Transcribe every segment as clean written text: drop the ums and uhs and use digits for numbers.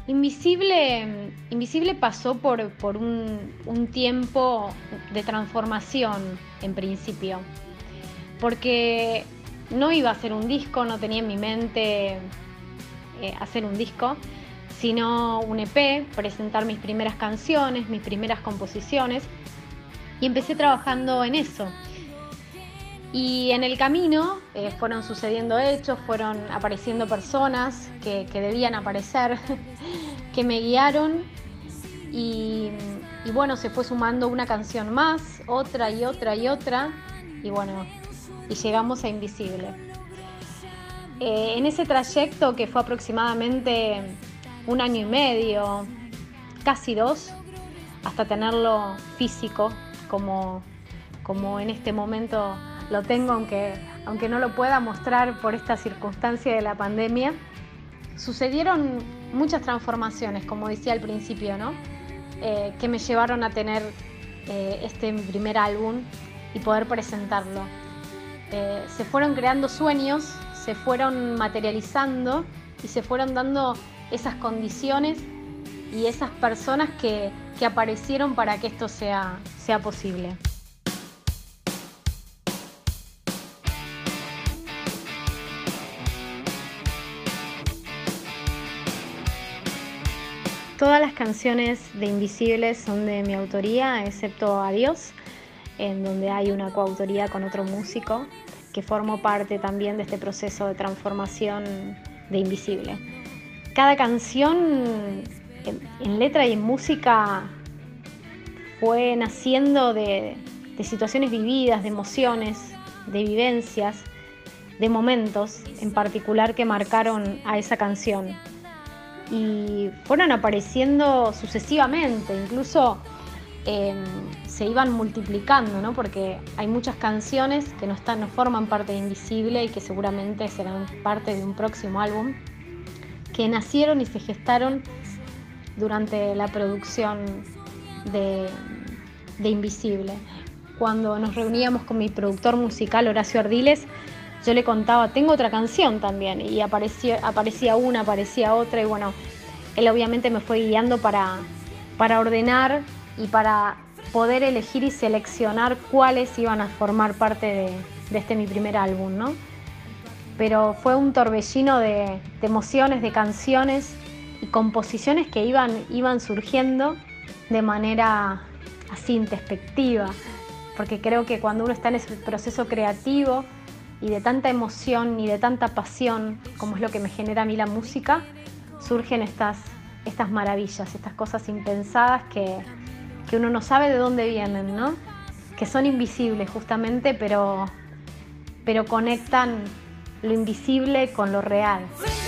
Invisible pasó por un tiempo de transformación en principio, porque no iba a hacer un disco, no tenía en mi mente hacer un disco, sino un EP, presentar mis primeras canciones, mis primeras composiciones, y empecé trabajando en eso. Y en el camino fueron sucediendo hechos, fueron apareciendo personas que debían aparecer, que me guiaron y bueno, se fue sumando una canción más, otra y otra y otra, y bueno, y llegamos a Invisible. En ese trayecto, que fue aproximadamente 1 año y medio, casi 2, hasta tenerlo físico como en este momento lo tengo, aunque no lo pueda mostrar por esta circunstancia de la pandemia, sucedieron muchas transformaciones, como decía al principio, ¿no? Que me llevaron a tener este primer álbum y poder presentarlo. Se fueron creando sueños, se fueron materializando y se fueron dando esas condiciones y esas personas que aparecieron para que esto sea posible. Todas las canciones de Invisible son de mi autoría, excepto Adiós, en donde hay una coautoría con otro músico que formó parte también de este proceso de transformación de Invisible. Cada canción en letra y en música fue naciendo de situaciones vividas, de emociones, de vivencias, de momentos en particular que marcaron a esa canción. Y fueron apareciendo sucesivamente, incluso se iban multiplicando, ¿no? Porque hay muchas canciones que no forman parte de Invisible y que seguramente serán parte de un próximo álbum, que nacieron y se gestaron durante la producción de Invisible. Cuando nos reuníamos con mi productor musical Horacio Ardiles, yo le contaba, tengo otra canción también, y aparecía una, aparecía otra, y bueno, él obviamente me fue guiando para ordenar y para poder elegir y seleccionar cuáles iban a formar parte de este mi primer álbum, ¿no? Pero fue un torbellino de emociones, de canciones y composiciones que iban surgiendo de manera así introspectiva, porque creo que cuando uno está en ese proceso creativo y de tanta emoción y de tanta pasión, como es lo que me genera a mí la música, surgen estas maravillas, estas cosas impensadas que uno no sabe de dónde vienen, ¿no? Que son invisibles justamente, pero conectan lo invisible con lo real.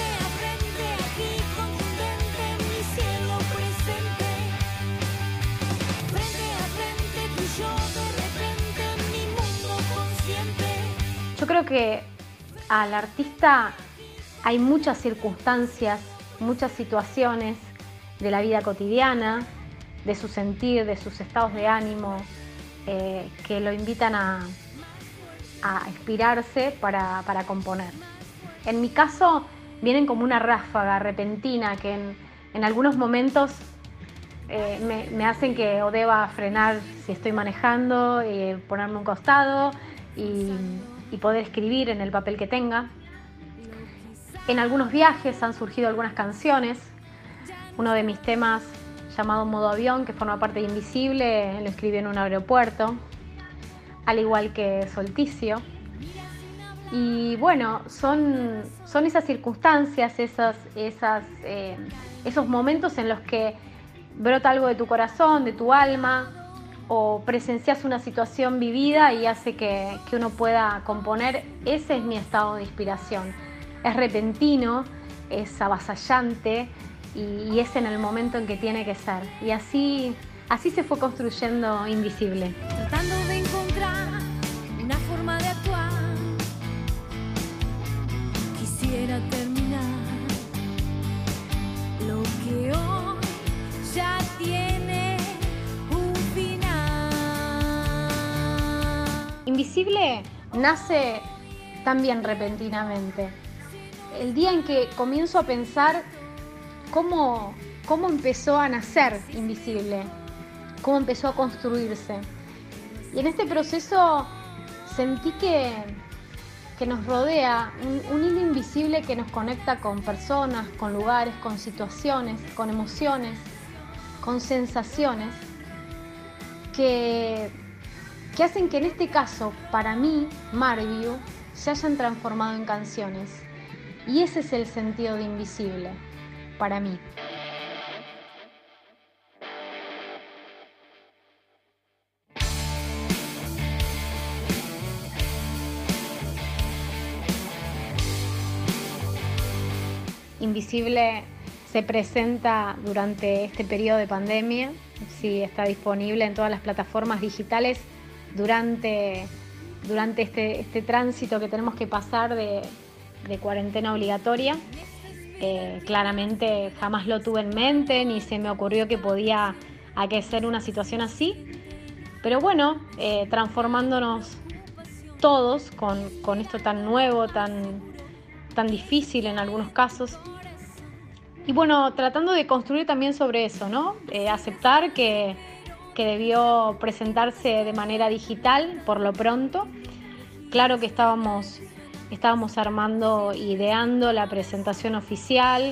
Yo creo que al artista hay muchas circunstancias, muchas situaciones de la vida cotidiana, de su sentir, de sus estados de ánimo, que lo invitan a inspirarse para componer. En mi caso vienen como una ráfaga repentina que en algunos momentos me hacen que o deba frenar si estoy manejando, ponerme a un costado y poder escribir en el papel que tenga. En algunos viajes han surgido algunas canciones. Uno de mis temas, llamado Modo Avión, que forma parte de Invisible, lo escribí en un aeropuerto, al igual que Solsticio. Y bueno, son esas circunstancias, esos momentos en los que brota algo de tu corazón, de tu alma, o presencias una situación vivida y hace que uno pueda componer. Ese es mi estado de inspiración. Es repentino, es avasallante y es en el momento en que tiene que ser. Y así se fue construyendo Invisible. Tratando de encontrar una forma de actuar, quisiera terminar lo que hoy ya tiene un final. Invisible nace también repentinamente. El día en que comienzo a pensar cómo cómo empezó a nacer Invisible, cómo empezó a construirse. Y en este proceso sentí que nos rodea un hilo invisible que nos conecta con personas, con lugares, con situaciones, con emociones, con sensaciones, que hacen que en este caso, para mí, Marview, se hayan transformado en canciones. Y ese es el sentido de Invisible, para mí. Invisible se presenta durante este periodo de pandemia, sí, está disponible en todas las plataformas digitales durante este tránsito que tenemos que pasar de cuarentena obligatoria. Claramente jamás lo tuve en mente, ni se me ocurrió que podía aquecer una situación así, pero bueno, transformándonos todos con esto tan nuevo, tan difícil en algunos casos. Y bueno, tratando de construir también sobre eso, ¿no? Aceptar que debió presentarse de manera digital por lo pronto. Claro que estábamos armando, ideando la presentación oficial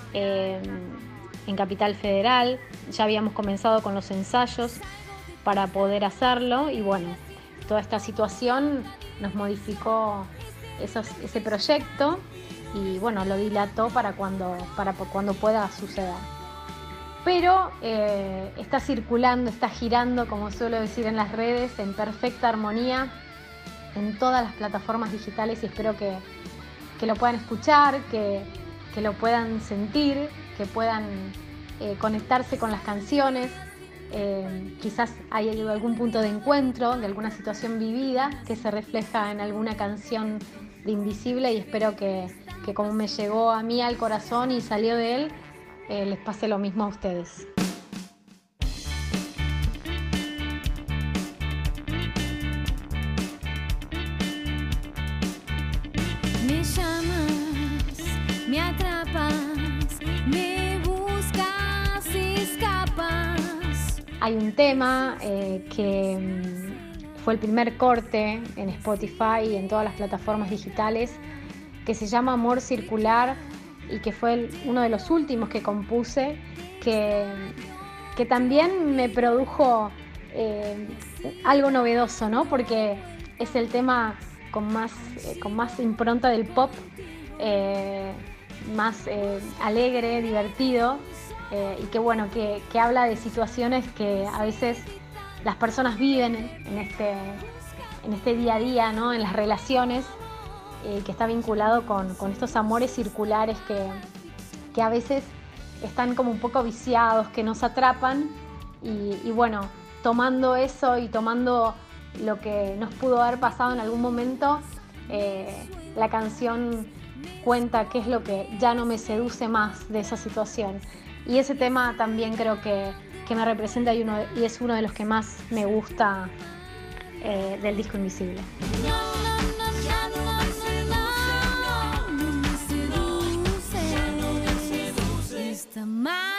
en Capital Federal. Ya habíamos comenzado con los ensayos para poder hacerlo y bueno, toda esta situación nos modificó ese proyecto y bueno, lo dilató para cuando pueda suceder. Pero está circulando, está girando, como suelo decir en las redes, en perfecta armonía en todas las plataformas digitales y espero que lo puedan escuchar, que lo puedan sentir, que puedan conectarse con las canciones. Quizás haya algún punto de encuentro de alguna situación vivida que se refleja en alguna canción de Invisible y espero que como me llegó a mí al corazón y salió de él, les pase lo mismo a ustedes. Me llamas, me atrapas, me buscas, escapas. Hay un tema que fue el primer corte en Spotify y en todas las plataformas digitales que se llama Amor Circular y que fue uno de los últimos que compuse, que también me produjo algo novedoso, ¿no? Porque es el tema con más impronta del pop, más alegre, divertido y que bueno, que habla de situaciones que a veces las personas viven en este día a día, ¿no? En las relaciones, que está vinculado con estos amores circulares que a veces están como un poco viciados, que nos atrapan y bueno, tomando eso y tomando lo que nos pudo haber pasado en algún momento, la canción cuenta qué es lo que ya no me seduce más de esa situación. Y ese tema también creo que me representa y es uno de los que más me gusta del disco Invisible. Está mal.